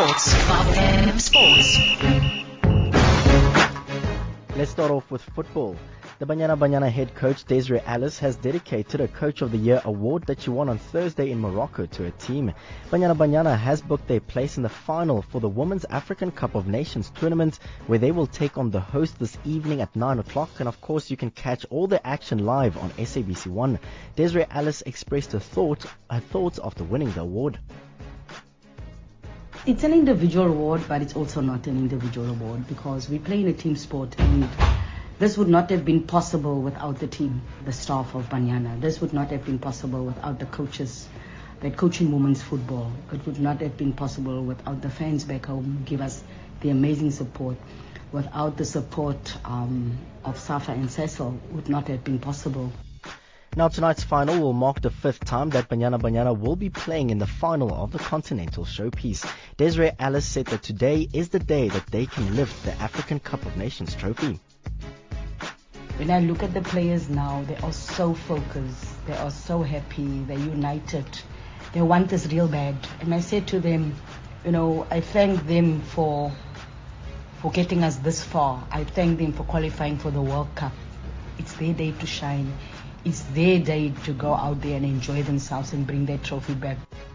Sports. 5 a.m. Sports. Let's start off with football. The Banyana Banyana head coach Desiree Ellis has dedicated a Coach of the Year award that she won on Thursday in Morocco to her team. Banyana Banyana has booked their place in the final for the Women's African Cup of Nations tournament, where they will take on the host this evening at 9 o'clock. And of course, you can catch all the action live on SABC1. Desiree Ellis expressed her thoughts after winning the award. It's an individual award, but it's also not an individual award because we play in a team sport, and this would not have been possible without the team, the staff of Banyana. This would not have been possible without the coaches that coach in women's football. It would not have been possible without the fans back home who give us the amazing support. Without the support of Safa and Cecil, would not have been possible. Now tonight's final will mark the 5th time that Banyana Banyana will be playing in the final of the Continental Showpiece. Desiree Ellis said that today is the day that they can lift the African Cup of Nations trophy. When I look at the players now, they are so focused, they are so happy, they're united, they want this real bad. And I said to them, I thank them for getting us this far. I thank them for qualifying for the World Cup. It's their day to shine. It's their day to go out there and enjoy themselves and bring their trophy back.